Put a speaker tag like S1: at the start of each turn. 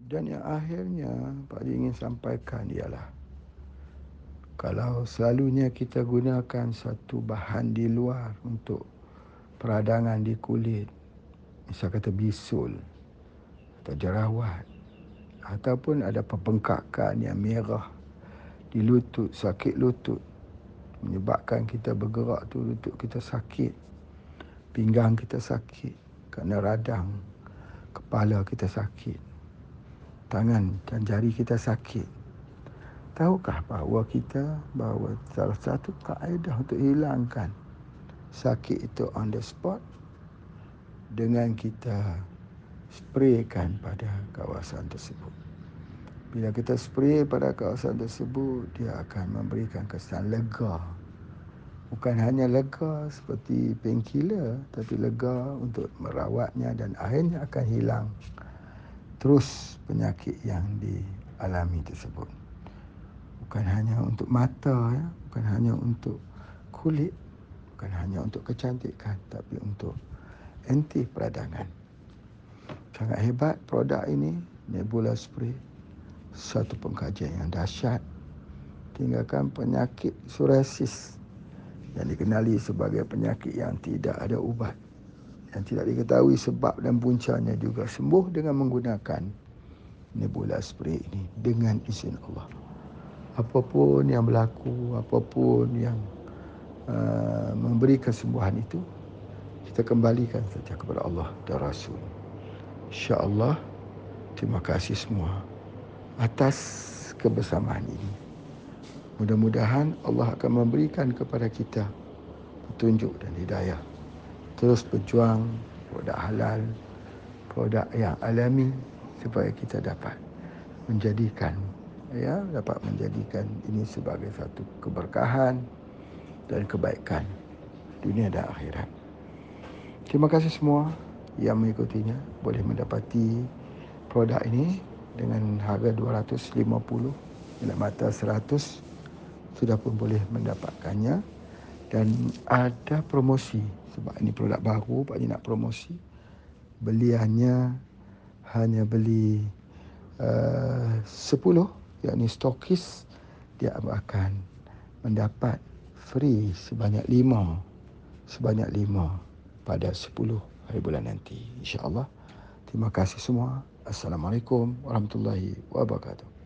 S1: Dan yang akhirnya Pak Haji ingin sampaikan ialah, kalau selalunya kita gunakan satu bahan di luar untuk peradangan di kulit, misal kata bisul atau jerawat, ataupun ada pembengkakan yang merah di lutut, sakit lutut, menyebabkan kita bergerak tu lutut kita sakit, pinggang kita sakit kerana radang, kepala kita sakit, tangan dan jari kita sakit. Tahukah bahawa salah satu kaedah untuk hilangkan sakit itu on the spot dengan kita spraykan pada kawasan tersebut. Bila kita spray pada kawasan tersebut, dia akan memberikan kesan lega. Bukan hanya lega seperti painkiller, tapi lega untuk merawatnya dan akhirnya akan hilang terus penyakit yang dialami tersebut. Bukan hanya untuk mata, bukan hanya untuk kulit, bukan hanya untuk kecantikan, tapi untuk anti peradangan. Sangat hebat produk ini, Nebula Spray. Satu pengkajian yang dahsyat, tinggalkan penyakit psoriasis yang dikenali sebagai penyakit yang tidak ada ubat, yang tidak diketahui sebab dan puncanya, juga sembuh dengan menggunakan Nebula Spray ini dengan izin Allah. Apapun yang berlaku, apapun yang memberi kesembuhan itu, kita kembalikan saja kepada Allah dan Rasul. InsyaAllah. Terima kasih semua atas kebersamaan ini. Mudah-mudahan Allah akan memberikan kepada kita petunjuk dan hidayah. Terus berjuang produk halal, produk yang alami, supaya kita dapat menjadikan ini sebagai satu keberkahan dan kebaikan dunia dan akhirat. Terima kasih semua yang mengikutinya. Boleh mendapati produk ini dengan harga 250, bila mata 100 sudah pun boleh mendapatkannya. Dan ada promosi, sebab ini produk baru, Pak Haji nak promosi. Beliannya hanya beli 10, yakni stokis, dia akan mendapat free sebanyak 5 pada 10 hari bulan nanti, insya-Allah. Terima kasih semua. Assalamualaikum warahmatullahi wabarakatuh.